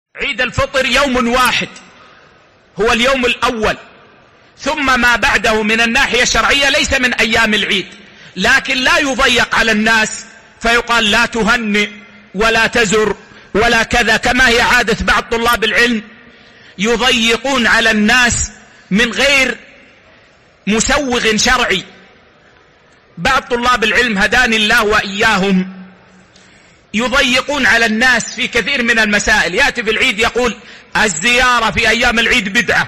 عيد الفطر يوم واحد هو اليوم الأول، ثم ما بعده من الناحية الشرعية ليس من أيام العيد، لكن لا يضيق على الناس فيقال لا تهنئ ولا تزر ولا كذا، كما هي عادة بعض طلاب العلم يضيقون على الناس من غير مسوغ شرعي. بعض طلاب العلم هداني الله وإياهم يضيقون على الناس في كثير من المسائل. يأتي في العيد يقول الزيارة في أيام العيد بدعة،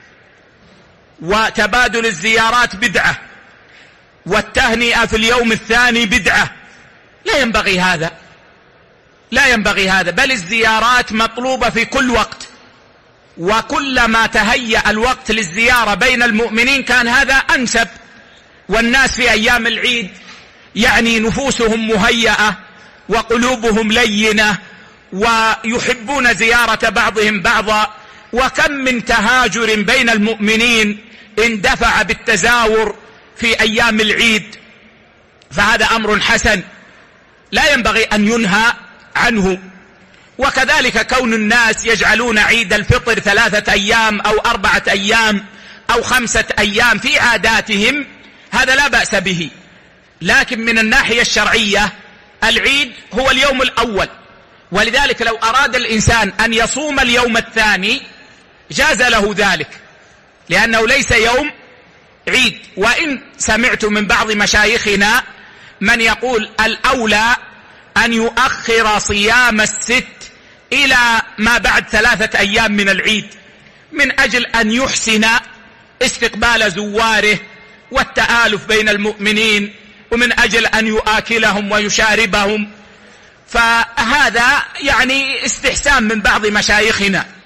وتبادل الزيارات بدعة، والتهنئة في اليوم الثاني بدعة. لا ينبغي هذا، لا ينبغي هذا، بل الزيارات مطلوبة في كل وقت، وكلما تهيأ الوقت للزيارة بين المؤمنين كان هذا أنسب. والناس في أيام العيد يعني نفوسهم مهيئة وقلوبهم لينة ويحبون زيارة بعضهم بعضا، وكم من تهاجر بين المؤمنين اندفع بالتزاور في أيام العيد، فهذا أمر حسن لا ينبغي أن ينهى عنه. وكذلك كون الناس يجعلون عيد الفطر 3 أيام أو 4 أيام أو 5 أيام في عاداتهم هذا لا بأس به، لكن من الناحية الشرعية العيد هو اليوم الأول، ولذلك لو أراد الإنسان أن يصوم اليوم الثاني جاز له ذلك لأنه ليس يوم عيد. وإن سمعت من بعض مشايخنا من يقول الأولى أن يؤخر صيام الست إلى ما بعد 3 أيام من العيد من أجل أن يحسن استقبال زواره والتآلف بين المؤمنين، ومن أجل أن يؤكلهم ويشاربهم، فهذا يعني استحسان من بعض مشايخنا.